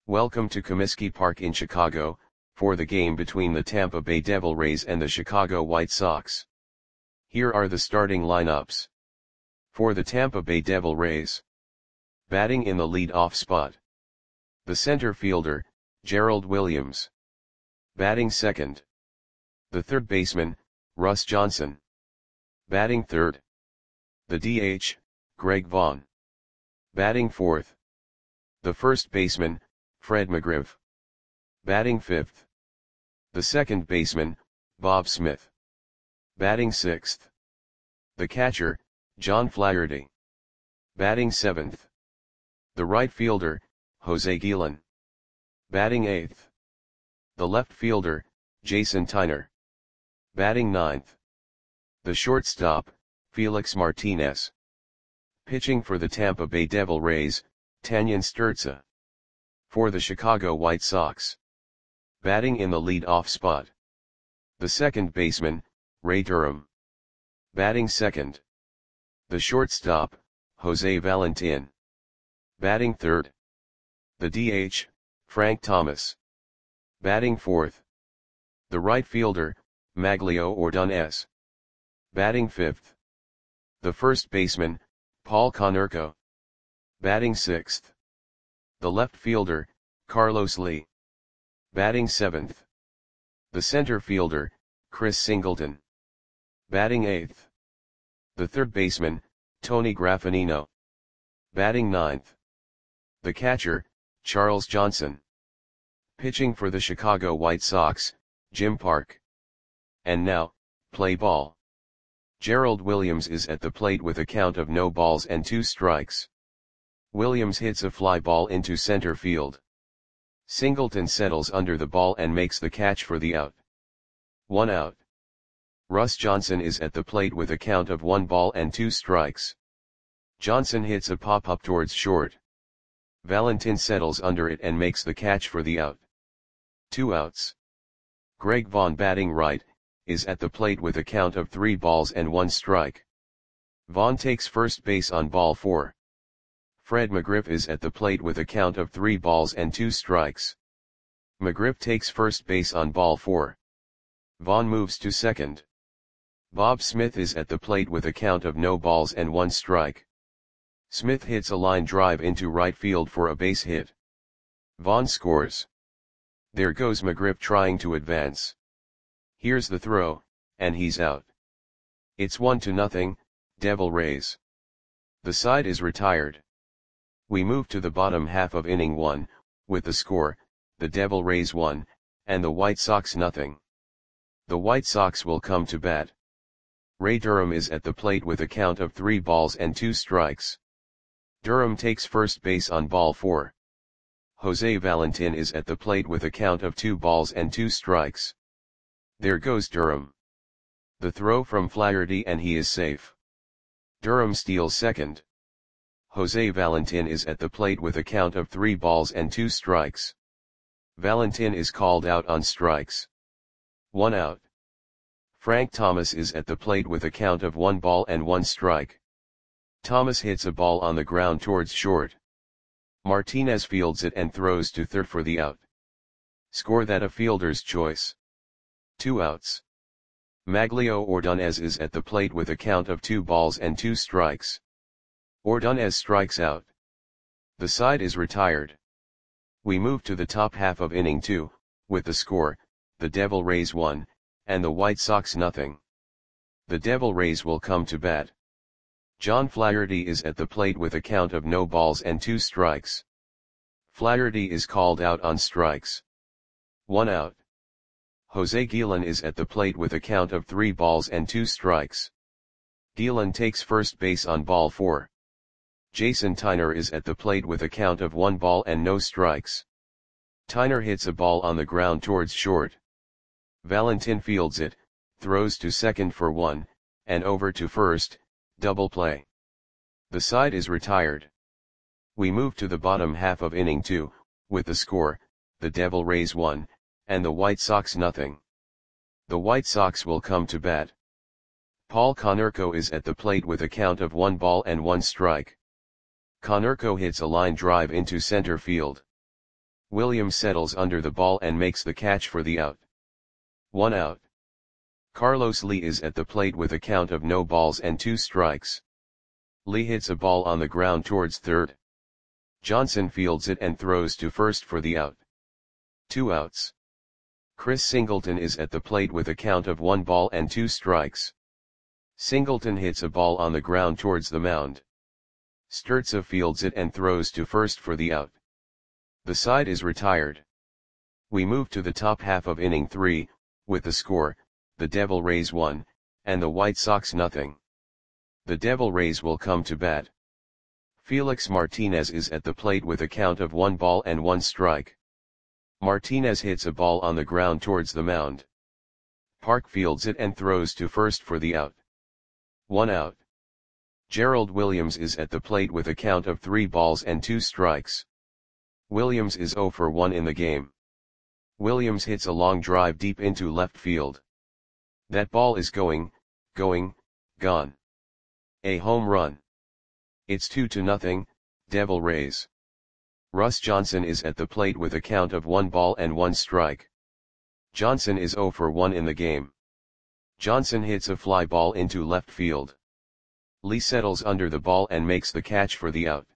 Welcome to Comiskey Park in Chicago, for the game between the Tampa Bay Devil Rays and the Chicago White Sox. Here are the starting lineups. For the Tampa Bay Devil Rays. Batting in the lead-off spot. The center fielder, Gerald Williams. Batting second. The third baseman, Russ Johnson. Batting third. The DH, Greg Vaughn. Batting fourth. The first baseman, Fred McGriff. Batting fifth. The second baseman, Bob Smith. Batting sixth. The catcher, John Flaherty. Batting seventh. The right fielder, Jose Guillen. Batting eighth. The left fielder, Jason Tyner. Batting ninth. The shortstop, Felix Martinez. Pitching for the Tampa Bay Devil Rays, Tanyan Sturtza. For the Chicago White Sox. Batting in the lead-off spot. The second baseman, Ray Durham. Batting second. The shortstop, Jose Valentin. Batting third. The DH, Frank Thomas. Batting fourth. The right fielder, Maglio Ordonez. Batting fifth. The first baseman, Paul Konerko. Batting sixth. The left fielder, Carlos Lee. Batting seventh. The center fielder, Chris Singleton. Batting eighth. The third baseman, Tony Graffinino. Batting ninth. The catcher, Charles Johnson. Pitching for the Chicago White Sox, Jim Park. And now, play ball. Gerald Williams is at the plate with a count of no balls and 2 strikes. Williams hits a fly ball into center field. Singleton settles under the ball and makes the catch for the out. 1 out. Russ Johnson is at the plate with a count of 1 ball and 2 strikes. Johnson hits a pop-up towards short. Valentin settles under it and makes the catch for the out. 2 outs. Greg Vaughn, batting right, is at the plate with a count of 3 balls and 1 strike. Vaughn takes first base on ball 4. Fred McGriff is at the plate with a count of 3 balls and 2 strikes. McGriff takes first base on ball 4. Vaughn moves to second. Bob Smith is at the plate with a count of no balls and 1 strike. Smith hits a line drive into right field for a base hit. Vaughn scores. There goes McGriff trying to advance. Here's the throw, and he's out. It's 1-0, Devil Rays. The side is retired. We move to the bottom half of inning 1, with the score, the Devil Rays 1, and the White Sox 0. The White Sox will come to bat. Ray Durham is at the plate with a count of 3 balls and 2 strikes. Durham takes first base on ball 4. Jose Valentin is at the plate with a count of 2 balls and 2 strikes. There goes Durham. The throw from Flaherty and he is safe. Durham steals second. Jose Valentin is at the plate with a count of 3 balls and 2 strikes. Valentin is called out on strikes. 1 out. Frank Thomas is at the plate with a count of 1 ball and 1 strike. Thomas hits a ball on the ground towards short. Martinez fields it and throws to third for the out. Score that a fielder's choice. 2 outs. Maglio Ordonez is at the plate with a count of 2 balls and 2 strikes. Ordonez strikes out. The side is retired. We move to the top half of inning 2, with the score, the Devil Rays 1, and the White Sox 0. The Devil Rays will come to bat. John Flaherty is at the plate with a count of no balls and 2 strikes. Flaherty is called out on strikes. 1 out. Jose Guillen is at the plate with a count of 3 balls and 2 strikes. Guillen takes first base on ball 4. Jason Tyner is at the plate with a count of 1 ball and no strikes. Tyner hits a ball on the ground towards short. Valentin fields it, throws to second for 1, and over to first, double play. The side is retired. We move to the bottom half of inning 2, with the score, the Devil Rays 1, and the White Sox 0. The White Sox will come to bat. Paul Konerko is at the plate with a count of 1 ball and 1 strike. Konerko hits a line drive into center field. Williams settles under the ball and makes the catch for the out. 1 out. Carlos Lee is at the plate with a count of no balls and 2 strikes. Lee hits a ball on the ground towards third. Johnson fields it and throws to first for the out. 2 outs. Chris Singleton is at the plate with a count of 1 ball and 2 strikes. Singleton hits a ball on the ground towards the mound. Sturza fields it and throws to first for the out. The side is retired. We move to the top half of inning 3, with the score, the Devil Rays 1, and the White Sox nothing. The Devil Rays will come to bat. Felix Martinez is at the plate with a count of 1 ball and 1 strike. Martinez hits a ball on the ground towards the mound. Park fields it and throws to first for the out. 1 out. Gerald Williams is at the plate with a count of 3 balls and 2 strikes. Williams is 0 for 1 in the game. Williams hits a long drive deep into left field. That ball is gone. A home run. It's 2-0, Devil Rays. Russ Johnson is at the plate with a count of 1 ball and 1 strike. Johnson is 0 for 1 in the game. Johnson hits a fly ball into left field. Lee settles under the ball and makes the catch for the out.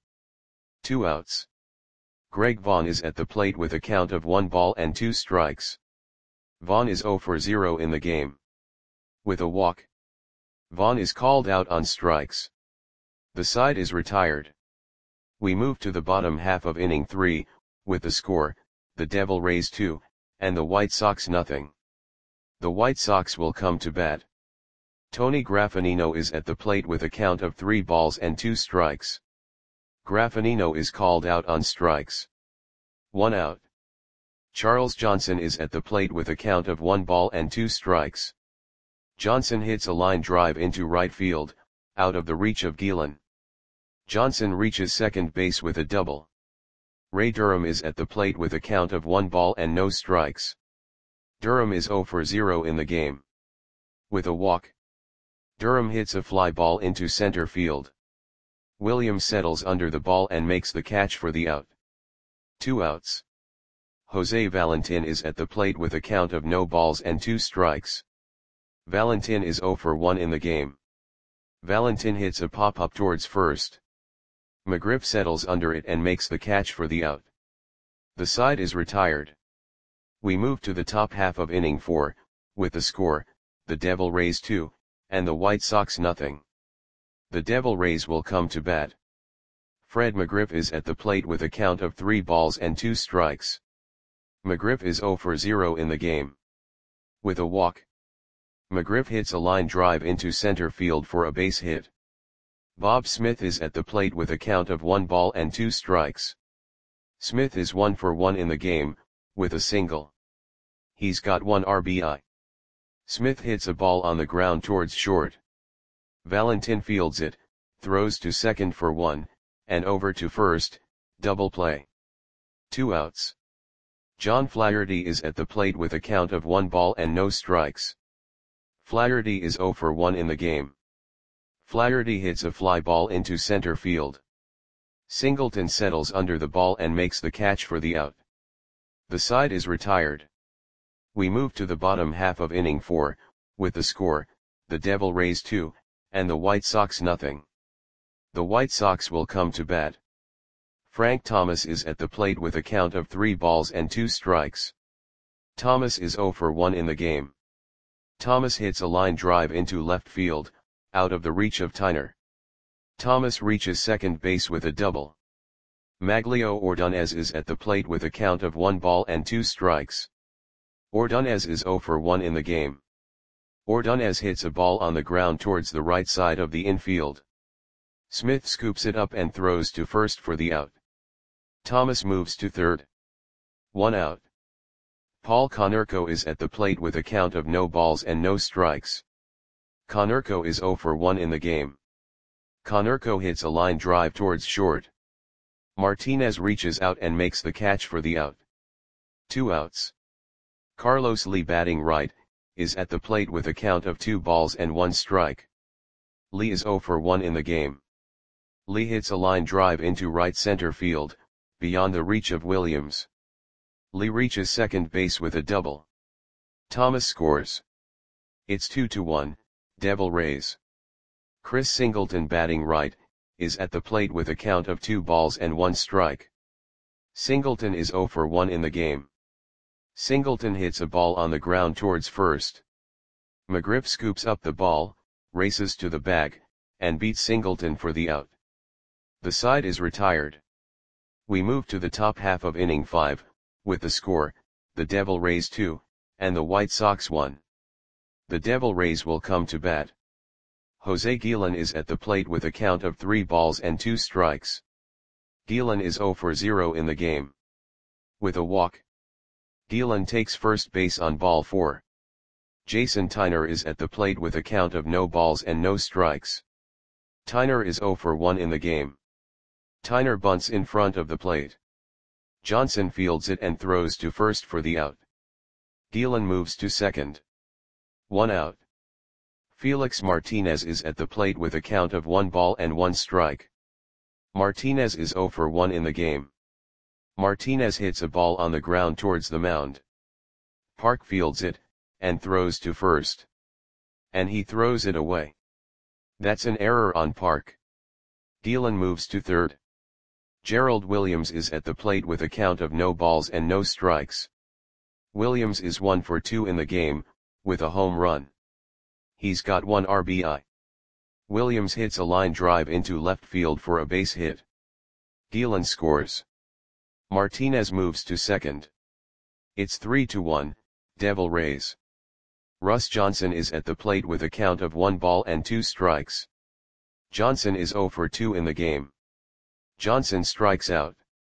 2 outs. Greg Vaughn is at the plate with a count of 1 ball and 2 strikes. Vaughn is 0 for 0 in the game. With a walk, Vaughn is called out on strikes. The side is retired. We move to the bottom half of inning 3, with the score, the Devil Rays 2, and the White Sox nothing. The White Sox will come to bat. Tony Graffanino is at the plate with a count of 3 balls and 2 strikes. Graffanino is called out on strikes. 1 out. Charles Johnson is at the plate with a count of 1 ball and 2 strikes. Johnson hits a line drive into right field, out of the reach of Gielan. Johnson reaches second base with a double. Ray Durham is at the plate with a count of 1 ball and no strikes. Durham is 0 for 0 in the game. With a walk, Durham hits a fly ball into center field. Williams settles under the ball and makes the catch for the out. 2 outs. Jose Valentin is at the plate with a count of no balls and 2 strikes. Valentin is 0 for 1 in the game. Valentin hits a pop-up towards first. McGriff settles under it and makes the catch for the out. The side is retired. We move to the top half of inning 4, with the score, the Devil Rays 2, and the White Sox nothing. The Devil Rays will come to bat. Fred McGriff is at the plate with a count of 3 balls and 2 strikes. McGriff is 0 for 0 in the game. With a walk, McGriff hits a line drive into center field for a base hit. Bob Smith is at the plate with a count of 1 ball and 2 strikes. Smith is 1 for 1 in the game, with a single. He's got 1 RBI. Smith hits a ball on the ground towards short. Valentin fields it, throws to second for 1, and over to first, double play. 2 outs. John Flaherty is at the plate with a count of 1 ball and no strikes. Flaherty is 0 for 1 in the game. Flaherty hits a fly ball into center field. Singleton settles under the ball and makes the catch for the out. The side is retired. We move to the bottom half of inning 4, with the score, the Devil Rays 2, and the White Sox nothing. The White Sox will come to bat. Frank Thomas is at the plate with a count of 3 balls and 2 strikes. Thomas is 0 for 1 in the game. Thomas hits a line drive into left field, out of the reach of Tyner. Thomas reaches second base with a double. Maglio Ordonez is at the plate with a count of 1 ball and 2 strikes. Ordonez is 0 for 1 in the game. Ordonez hits a ball on the ground towards the right side of the infield. Smith scoops it up and throws to first for the out. Thomas moves to third. 1 out. Paul Konerko is at the plate with a count of no balls and no strikes. Konerko is 0 for 1 in the game. Konerko hits a line drive towards short. Martinez reaches out and makes the catch for the out. 2 outs. Carlos Lee, batting right, is at the plate with a count of 2 balls and 1 strike. Lee is 0 for 1 in the game. Lee hits a line drive into right center field, beyond the reach of Williams. Lee reaches second base with a double. Thomas scores. It's 2-1, Devil Rays. Chris Singleton, batting right, is at the plate with a count of 2 balls and 1 strike. Singleton is 0 for 1 in the game. Singleton hits a ball on the ground towards first. McGriff scoops up the ball, races to the bag, and beats Singleton for the out. The side is retired. We move to the top half of inning 5, with the score, the Devil Rays 2, and the White Sox 1. The Devil Rays will come to bat. Jose Guillen is at the plate with a count of 3 balls and 2 strikes. Guillen is 0 for 0 in the game. With a walk. Guillen takes first base on ball 4. Jason Tyner is at the plate with a count of no balls and no strikes. Tyner is 0 for 1 in the game. Tyner bunts in front of the plate. Johnson fields it and throws to first for the out. Guillen moves to second. 1 out. Felix Martinez is at the plate with a count of 1 ball and 1 strike. Martinez is 0 for 1 in the game. Martinez hits a ball on the ground towards the mound. Park fields it, and throws to first. And he throws it away. That's an error on Park. Guillen moves to third. Gerald Williams is at the plate with a count of no balls and no strikes. Williams is 1 for 2 in the game, with a home run. He's got 1 RBI. Williams hits a line drive into left field for a base hit. Guillen scores. Martinez moves to second. It's 3-1, Devil Rays. Russ Johnson is at the plate with a count of 1 ball and 2 strikes. Johnson is 0 for 2 in the game. Johnson strikes out.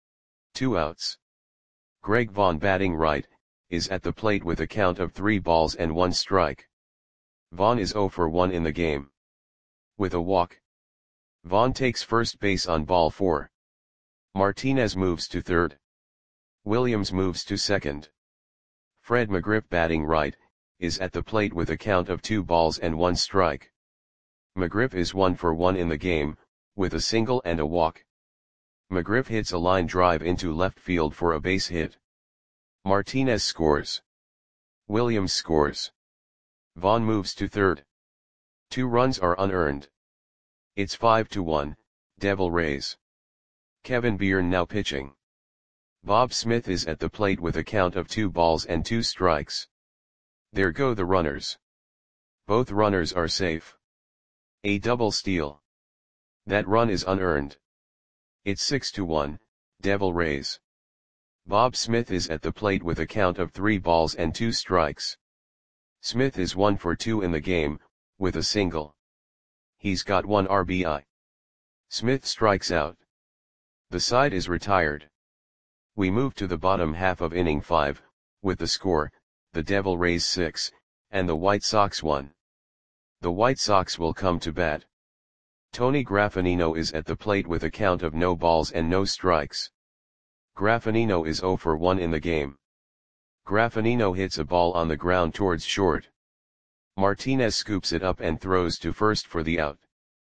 2 outs. Greg Vaughn, batting right, is at the plate with a count of 3 balls and 1 strike. Vaughn is 0 for 1 in the game. With a walk. Vaughn takes first base on ball 4. Martinez moves to third. Williams moves to second. Fred McGriff, batting right, is at the plate with a count of 2 balls and 1 strike. McGriff is 1 for 1 in the game, with a single and a walk. McGriff hits a line drive into left field for a base hit. Martinez scores. Williams scores. Vaughn moves to third. 2 runs are unearned. It's 5-1, Devil Rays. Kevin Byrne now pitching. Bob Smith is at the plate with a count of 2 balls and 2 strikes. There go the runners. Both runners are safe. A double steal. That run is unearned. It's 6-1, Devil Rays. Bob Smith is at the plate with a count of 3 balls and 2 strikes. Smith is 1 for 2 in the game, with a single. He's got 1 RBI. Smith strikes out. The side is retired. We move to the bottom half of inning 5, with the score, the Devil Rays 6, and the White Sox 1. The White Sox will come to bat. Tony Graffinino is at the plate with a count of no balls and no strikes. Graffinino is 0 for 1 in the game. Graffinino hits a ball on the ground towards short. Martinez scoops it up and throws to first for the out.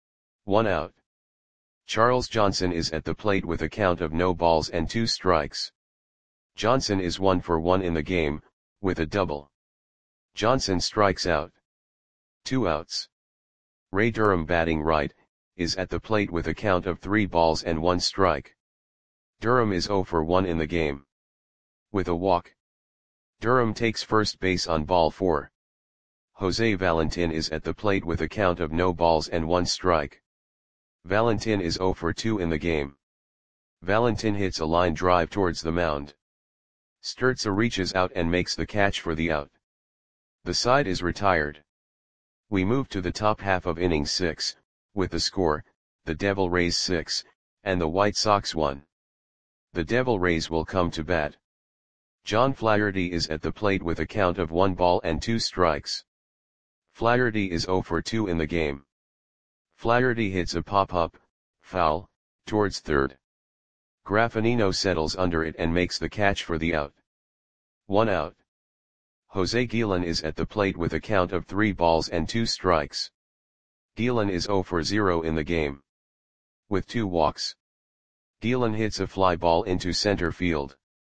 1 out. Charles Johnson is at the plate with a count of no balls and 2 strikes. Johnson is 1 for 1 in the game, with a double. Johnson strikes out. 2 outs. Ray Durham, batting right, is at the plate with a count of 3 balls and 1 strike. Durham is 0 for 1 in the game. With a walk. Durham takes first base on ball 4. Jose Valentin is at the plate with a count of no balls and 1 strike. Valentin is 0 for 2 in the game. Valentin hits a line drive towards the mound. Sturza reaches out and makes the catch for the out. The side is retired. We move to the top half of inning 6, with the score, the Devil Rays 6, and the White Sox 1. The Devil Rays will come to bat. John Flaherty is at the plate with a count of 1 ball and 2 strikes. Flaherty is 0 for 2 in the game. Flaherty hits a pop-up, foul, towards third. Graffinino settles under it and makes the catch for the out. 1 out. Jose Guillen is at the plate with a count of 3 balls and 2 strikes. Guillen is 0 for 0 in the game. With 2 walks. Guillen hits a fly ball into center field.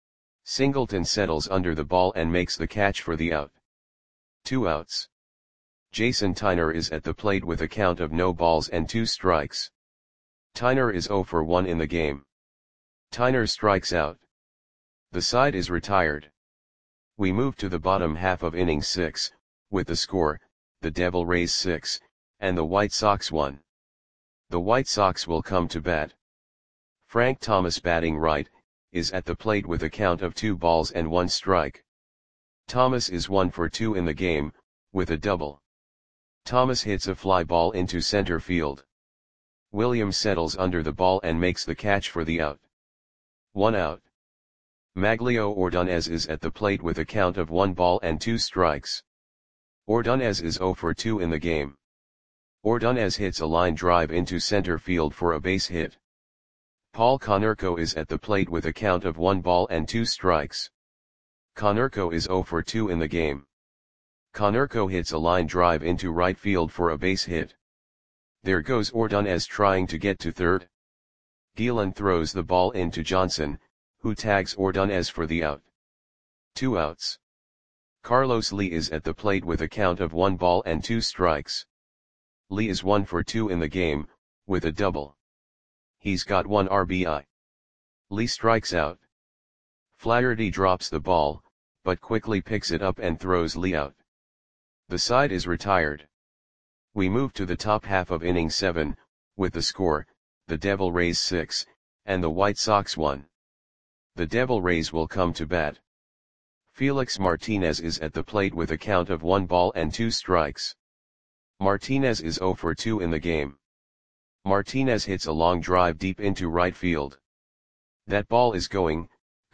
Singleton settles under the ball and makes the catch for the out. 2 outs. Jason Tyner is at the plate with a count of no balls and 2 strikes. Tyner is 0 for 1 in the game. Tyner strikes out. The side is retired. We move to the bottom half of inning 6, with the score, the Devil Rays 6, and the White Sox 1. The White Sox will come to bat. Frank Thomas, batting right, is at the plate with a count of 2 balls and 1 strike. Thomas is 1 for 2 in the game, with a double. Thomas hits a fly ball into center field. Williams settles under the ball and makes the catch for the out. 1 out. Maglio Ordonez is at the plate with a count of 1 ball and 2 strikes. Ordonez is 0 for 2 in the game. Ordonez hits a line drive into center field for a base hit. Paul Konerko is at the plate with a count of 1 ball and 2 strikes. Konerko is 0 for 2 in the game. Konerko hits a line drive into right field for a base hit. There goes Ordonez trying to get to third. Gielan throws the ball into Johnson, who tags Ordonez for the out. 2 outs. Carlos Lee is at the plate with a count of 1 ball and 2 strikes. Lee is 1 for 2 in the game, with a double. He's got 1 RBI. Lee strikes out. Flaherty drops the ball, but quickly picks it up and throws Lee out. The side is retired. We move to the top half of inning 7, with the score, the Devil Rays 6, and the White Sox 1. The Devil Rays will come to bat. Felix Martinez is at the plate with a count of 1 ball and 2 strikes. Martinez is 0 for 2 in the game. Martinez hits a long drive deep into right field. That ball is gone.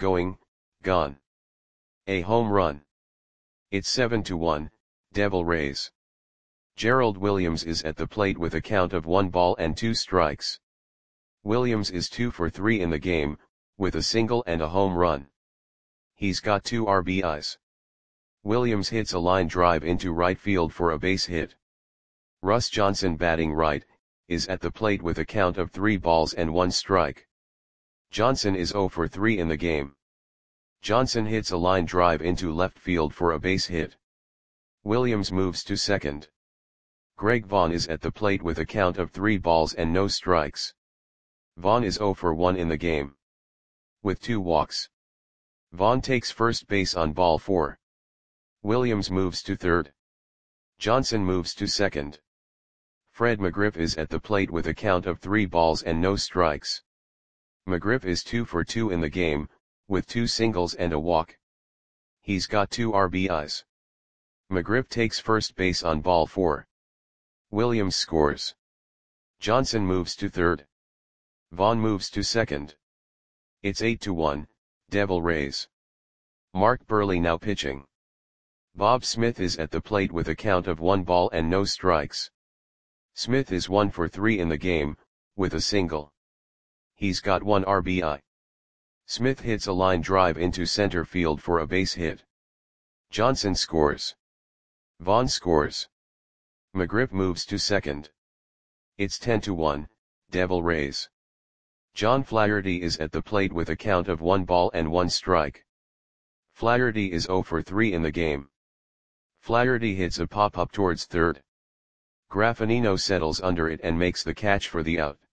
A home run. It's 7-1, Devil Rays. Gerald Williams is at the plate with a count of 1 ball and 2 strikes. Williams is 2 for 3 in the game, with a single and a home run. He's got 2 RBIs. Williams hits a line drive into right field for a base hit. Russ Johnson, batting right, is at the plate with a count of 3 balls and 1 strike. Johnson is 0 for 3 in the game. Johnson hits a line drive into left field for a base hit. Williams moves to second. Greg Vaughn is at the plate with a count of 3 balls and no strikes. Vaughn is 0 for 1 in the game. With 2 walks. Vaughn takes first base on ball 4. Williams moves to third. Johnson moves to second. Fred McGriff is at the plate with a count of 3 balls and no strikes. McGriff is 2 for 2 in the game, with 2 singles and a walk. He's got 2 RBIs. McGriff takes first base on ball 4. Williams scores. Johnson moves to third. Vaughn moves to second. It's 8-1, Devil Rays. Mark Burley now pitching. Bob Smith is at the plate with a count of 1 ball and no strikes. Smith is 1 for 3 in the game, with a single. He's got 1 RBI. Smith hits a line drive into center field for a base hit. Johnson scores. Vaughn scores. McGriff moves to second. It's 10-1, Devil Rays. John Flaherty is at the plate with a count of 1 ball and 1 strike. Flaherty is 0 for 3 in the game. Flaherty hits a pop-up towards third. Graffinino settles under it and makes the catch for the out.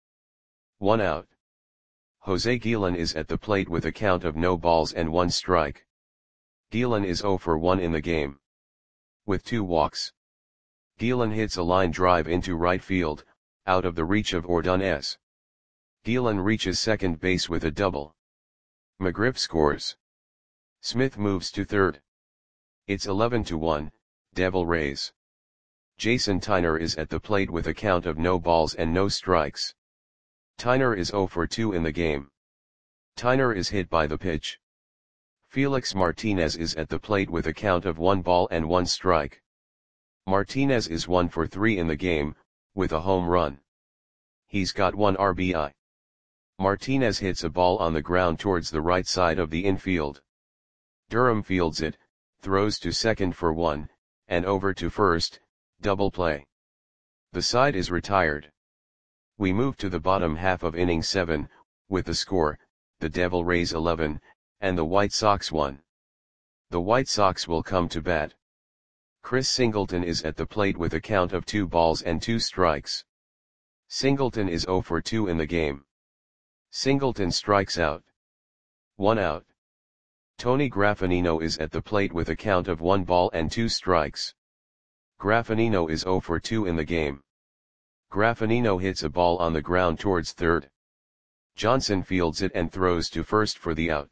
1 out. Jose Gielan is at the plate with a count of no balls and 1 strike. Gielan is 0 for 1 in the game. With 2 walks. Gielan hits a line drive into right field, out of the reach of Ordonez. Gielan reaches second base with a double. McGriff scores. Smith moves to third. It's 11-1, Devil Rays. Jason Tyner is at the plate with a count of no balls and no strikes. Tyner is 0 for 2 in the game. Tyner is hit by the pitch. Felix Martinez is at the plate with a count of 1 ball and 1 strike. Martinez is 1 for 3 in the game, with a home run. He's got 1 RBI. Martinez hits a ball on the ground towards the right side of the infield. Durham fields it, throws to second for 1, and over to first, double play. The side is retired. We move to the bottom half of inning 7, with the score, the Devil Rays 11, and the White Sox 1. The White Sox will come to bat. Chris Singleton is at the plate with a count of 2 balls and 2 strikes. Singleton is 0 for 2 in the game. Singleton strikes out. 1 out. Tony Graffanino is at the plate with a count of 1 ball and 2 strikes. Graffanino is 0 for 2 in the game. Graffanino hits a ball on the ground towards third. Johnson fields it and throws to first for the out.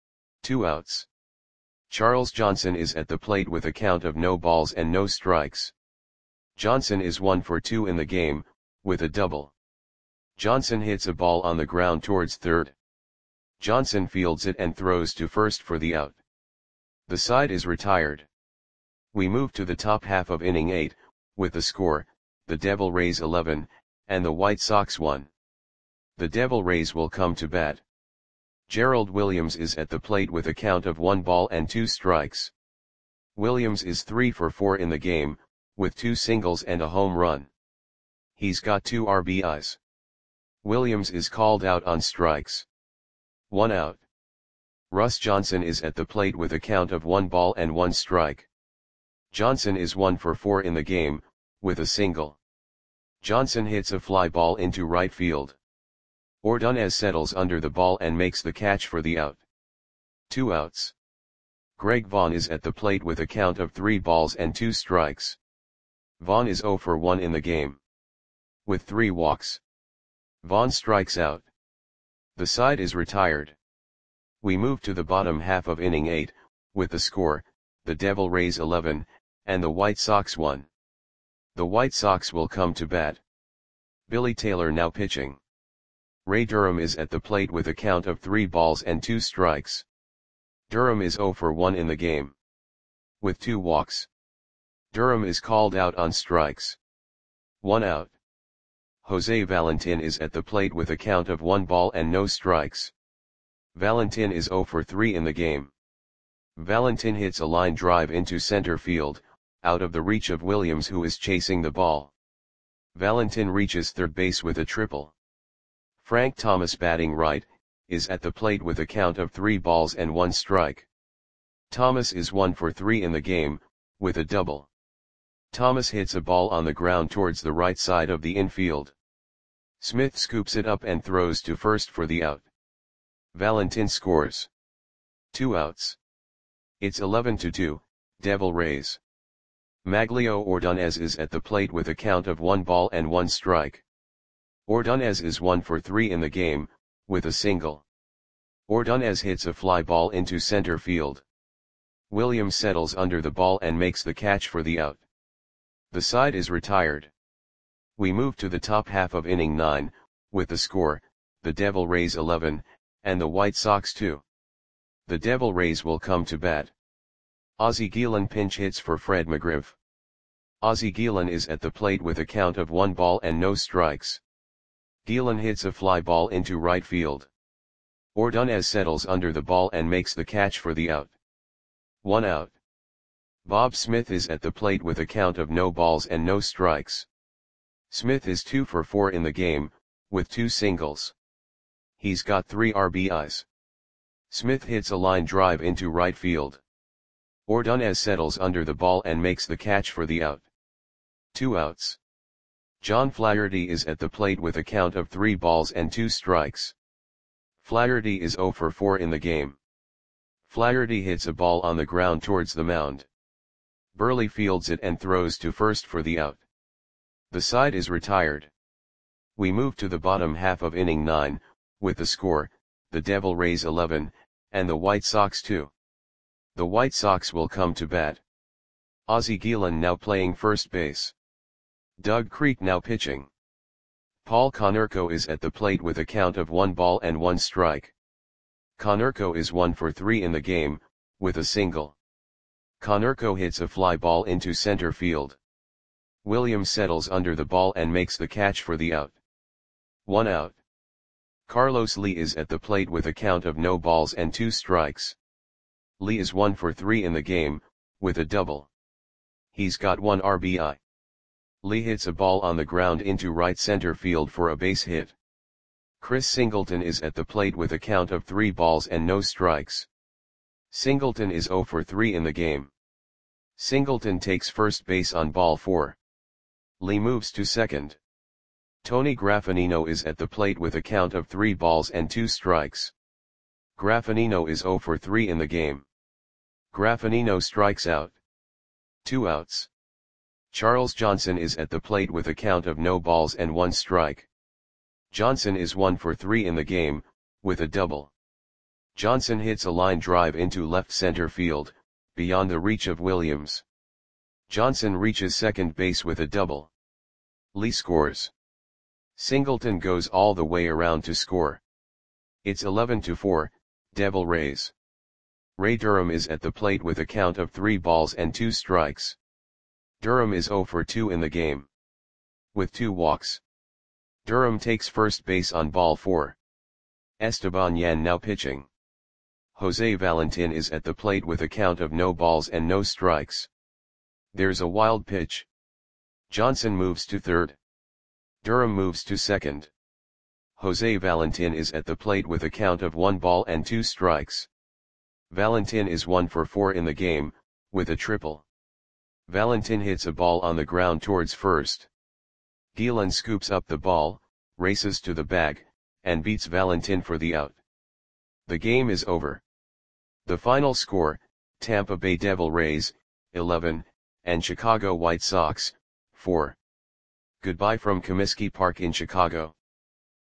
2 outs. Charles Johnson is at the plate with a count of no balls and no strikes. Johnson is 1 for 2 in the game, with a double. Johnson hits a ball on the ground towards third. Johnson fields it and throws to first for the out. The side is retired. We move to the top half of inning 8, with the score, the Devil Rays 11, and the White Sox 1. The Devil Rays will come to bat. Gerald Williams is at the plate with a count of 1 ball and 2 strikes. Williams is 3 for 4 in the game, with 2 singles and a home run. He's got 2 RBIs. Williams is called out on strikes. 1 out. Russ Johnson is at the plate with a count of 1 ball and 1 strike. Johnson is 1 for 4 in the game, with a single. Johnson hits a fly ball into right field. Ordonez settles under the ball and makes the catch for the out. 2 outs. Greg Vaughn is at the plate with a count of 3 balls and 2 strikes. Vaughn is 0 for 1 in the game. With 3 walks. Vaughn strikes out. The side is retired. We move to the bottom half of inning 8, with the score, the Devil Rays 11, and the White Sox 1. The White Sox will come to bat. Billy Taylor now pitching. Ray Durham is at the plate with a count of 3 balls and 2 strikes. Durham is 0 for 1 in the game. With 2 walks. Durham is called out on strikes. 1 out. Jose Valentin is at the plate with a count of 1 ball and no strikes. Valentin is 0 for 3 in the game. Valentin hits a line drive into center field, out of the reach of Williams, who is chasing the ball. Valentin reaches third base with a triple. Frank Thomas, batting right, is at the plate with a count of 3 balls and 1 strike. Thomas is 1 for 3 in the game, with a double. Thomas hits a ball on the ground towards the right side of the infield. Smith scoops it up and throws to first for the out. Valentin scores. 2 outs. It's 11-2, Devil Rays. Maglio Ordonez is at the plate with a count of 1 ball and 1 strike. Ordonez is 1 for 3 in the game, with a single. Ordonez hits a fly ball into center field. Williams settles under the ball and makes the catch for the out. The side is retired. We move to the top half of inning 9, with the score, the Devil Rays 11, and the White Sox 2. The Devil Rays will come to bat. Ozzie Guillen pinch hits for Fred McGriff. Ozzie Guillen is at the plate with a count of 1 ball and no strikes. Guillen hits a fly ball into right field. Ordonez settles under the ball and makes the catch for the out. 1 out. Bob Smith is at the plate with a count of no balls and no strikes. Smith is 2 for 4 in the game, with 2 singles. He's got 3 RBIs. Smith hits a line drive into right field. Ordonez settles under the ball and makes the catch for the out. 2 outs. John Flaherty is at the plate with a count of 3 balls and 2 strikes. Flaherty is 0 for 4 in the game. Flaherty hits a ball on the ground towards the mound. Burley fields it and throws to first for the out. The side is retired. We move to the bottom half of inning 9, with the score, the Devil Rays 11, and the White Sox 2. The White Sox will come to bat. Ozzie Guillen now playing first base. Doug Creek now pitching. Paul Konerko is at the plate with a count of 1 ball and 1 strike. Konerko is 1 for 3 in the game, with a single. Konerko hits a fly ball into center field. Williams settles under the ball and makes the catch for the out. 1 out. Carlos Lee is at the plate with a count of no balls and 2 strikes. Lee is 1 for 3 in the game, with a double. He's got 1 RBI. Lee hits a ball on the ground into right center field for a base hit. Chris Singleton is at the plate with a count of 3 balls and no strikes. Singleton is 0 for 3 in the game. Singleton takes first base on ball 4. Lee moves to second. Tony Graffinino is at the plate with a count of 3 balls and 2 strikes. Graffinino is 0 for 3 in the game. Graffinino strikes out. 2 outs. Charles Johnson is at the plate with a count of no balls and 1 strike. Johnson is 1 for 3 in the game, with a double. Johnson hits a line drive into left center field, beyond the reach of Williams. Johnson reaches second base with a double. Lee scores. Singleton goes all the way around to score. It's 11-4, Devil Rays. Ray Durham is at the plate with a count of 3 balls and 2 strikes. Durham is 0 for 2 in the game. With 2 walks. Durham takes first base on ball 4. Esteban Yan now pitching. Jose Valentin is at the plate with a count of no balls and no strikes. There's a wild pitch. Johnson moves to third. Durham moves to second. Jose Valentin is at the plate with a count of 1 ball and 2 strikes. Valentin is 1 for 4 in the game, with a triple. Valentin hits a ball on the ground towards first. Gielan scoops up the ball, races to the bag, and beats Valentin for the out. The game is over. The final score, Tampa Bay Devil Rays, 11, and Chicago White Sox, 4. Goodbye from Comiskey Park in Chicago.